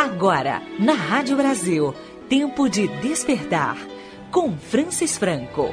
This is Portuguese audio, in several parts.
Agora, na Rádio Brasil, Tempo de Despertar, com Francis Franco.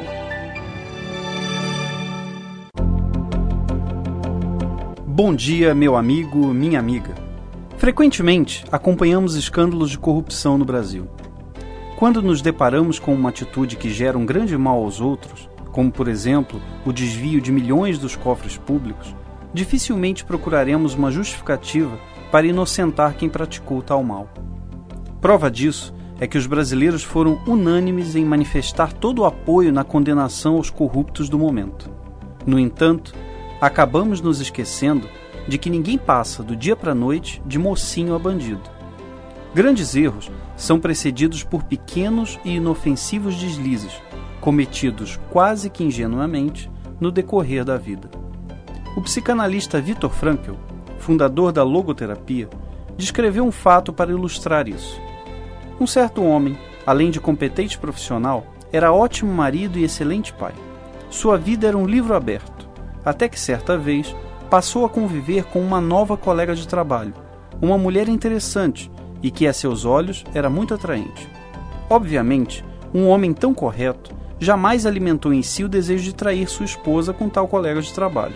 Bom dia, meu amigo, minha amiga. Frequentemente, acompanhamos escândalos de corrupção no Brasil. Quando nos deparamos com uma atitude que gera um grande mal aos outros, como, por exemplo, o desvio de milhões dos cofres públicos, dificilmente procuraremos uma justificativa para inocentar quem praticou tal mal. Prova disso é que os brasileiros foram unânimes em manifestar todo o apoio na condenação aos corruptos do momento. No entanto, acabamos nos esquecendo de que ninguém passa do dia para a noite de mocinho a bandido. Grandes erros são precedidos por pequenos e inofensivos deslizes, cometidos quase que ingenuamente no decorrer da vida. O psicanalista Viktor Frankl, fundador da logoterapia, descreveu um fato para ilustrar isso. Um certo homem, além de competente profissional, era ótimo marido e excelente pai. Sua vida era um livro aberto, até que certa vez passou a conviver com uma nova colega de trabalho, uma mulher interessante e que a seus olhos era muito atraente. Obviamente, um homem tão correto jamais alimentou em si o desejo de trair sua esposa com tal colega de trabalho.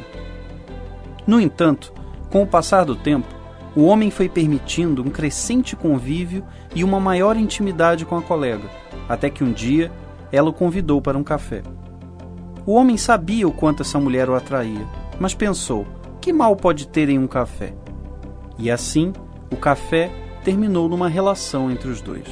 No entanto, com o passar do tempo, o homem foi permitindo um crescente convívio e uma maior intimidade com a colega, até que um dia ela o convidou para um café. O homem sabia o quanto essa mulher o atraía, mas pensou, que mal pode ter em um café? E assim, o café terminou numa relação entre os dois.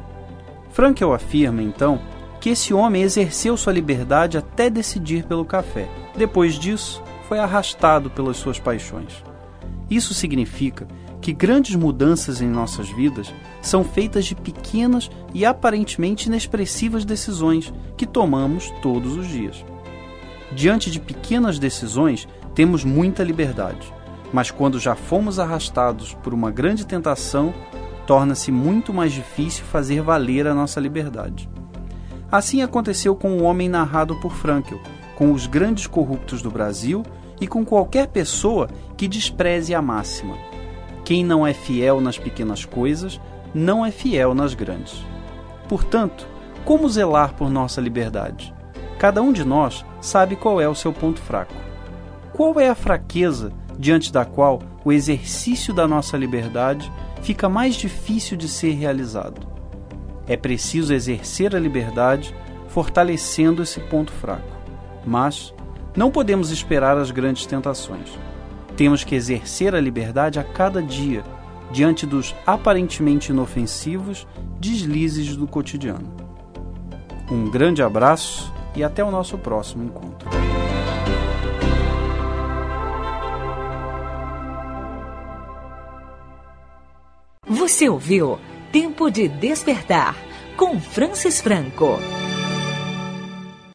Frankl afirma, então, que esse homem exerceu sua liberdade até decidir pelo café. Depois disso, foi arrastado pelas suas paixões. Isso significa que grandes mudanças em nossas vidas são feitas de pequenas e aparentemente inexpressivas decisões que tomamos todos os dias. Diante de pequenas decisões, temos muita liberdade, mas quando já fomos arrastados por uma grande tentação, torna-se muito mais difícil fazer valer a nossa liberdade. Assim aconteceu com o homem narrado por Frankl, com os grandes corruptos do Brasil e com qualquer pessoa que despreze a máxima: quem não é fiel nas pequenas coisas, não é fiel nas grandes. Portanto, como zelar por nossa liberdade? Cada um de nós sabe qual é o seu ponto fraco. Qual é a fraqueza diante da qual o exercício da nossa liberdade fica mais difícil de ser realizado? É preciso exercer a liberdade fortalecendo esse ponto fraco. Mas não podemos esperar as grandes tentações. Temos que exercer a liberdade a cada dia, diante dos aparentemente inofensivos deslizes do cotidiano. Um grande abraço e até o nosso próximo encontro. Você ouviu Tempo de Despertar, com Francis Franco.